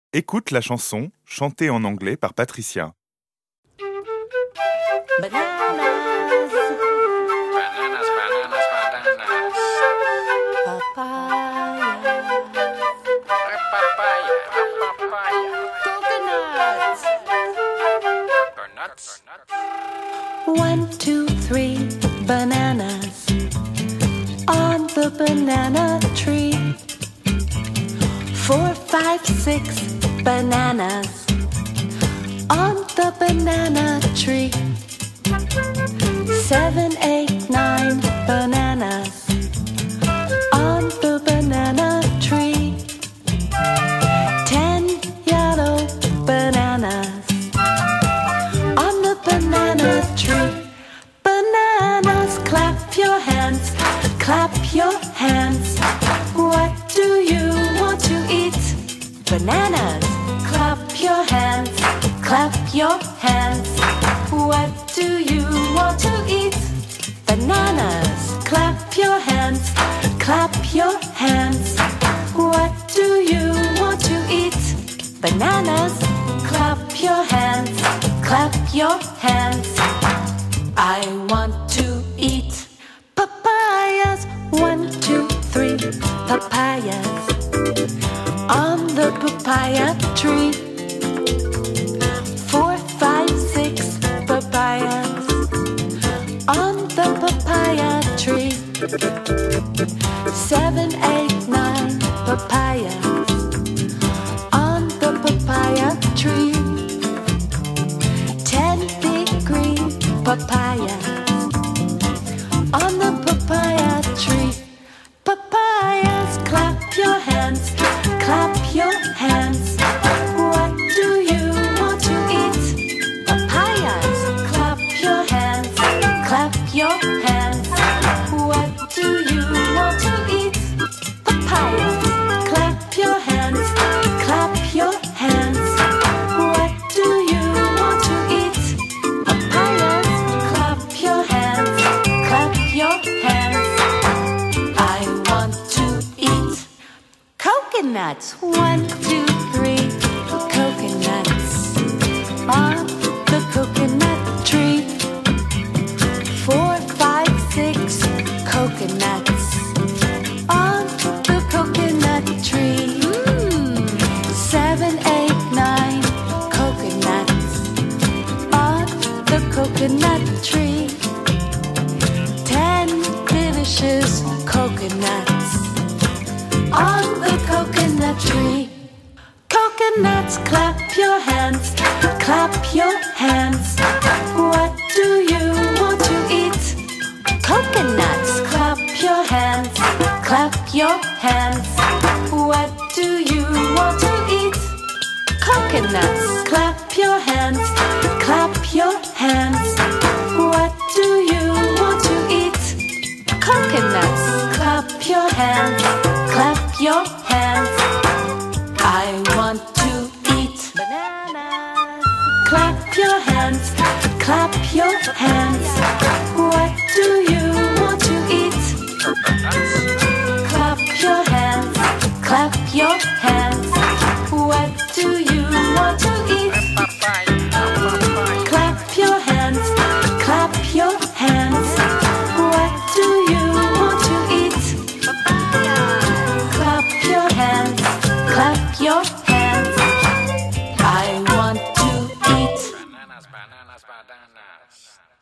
Écoute la chanson chantée en anglais par Patricia. Bananas, Bananas, bananas, bananas. papaya, Papaya, papaya. coconuts. Coconuts. 1, 2, 3 bananas on the banana tree. 4, 5, 6 bananas on the banana tree. 7, 8, 9 bananas on the banana tree. 10 yellow bananas on the banana tree. Bananas, clap your hands, clap your hands. What do you want to eat? Bananas, clap your hands, clap your hands. What do you want to eat? Bananas, clap your hands, clap your hands. What do you want to eat? Bananas, clap your hands, clap your hands. I want to eat papayas. 1, 2, 3 papayas on the papaya tree. 4, 5, 6 papayas on the papaya tree. 7, 8, 9 papayas on the papaya tree. 10 big green papayas on the papaya tree. Papayas, clap your hands, clap your hands. What do you want to eat? Papayas, clap your hands, clap your hands. What do you want to eat? Papayas, clap your hands, clap your hands. What do you want to eat? Papayas, clap your hands, clap your hands. I want to eat coconuts. 1, 2, 3 coconuts on the coconut tree. 4, 5, 6 coconuts on the coconut tree. 7, 8, 9 coconuts on the coconut tree. 10 delicious coconuts on the coconut tree. Coconuts, clap your hands, clap your hands. What do you want to eat? Coconuts, clap your hands, clap your hands. What do you want to eat? Coconuts, clap your hands, clap your hands. What do you want to eat? Coconuts, clap your hands, clap your hands. I want to eat bananas. Clap your hands, clap your hands. What do you want to eat? Clap your hands, clap your hands. What do you want to eat? Papaya, papaya. Clap your hands, clap your hands. What do you want to eat? Clap your hands, clap your hands. I want to eat Bananas, bananas, bananas.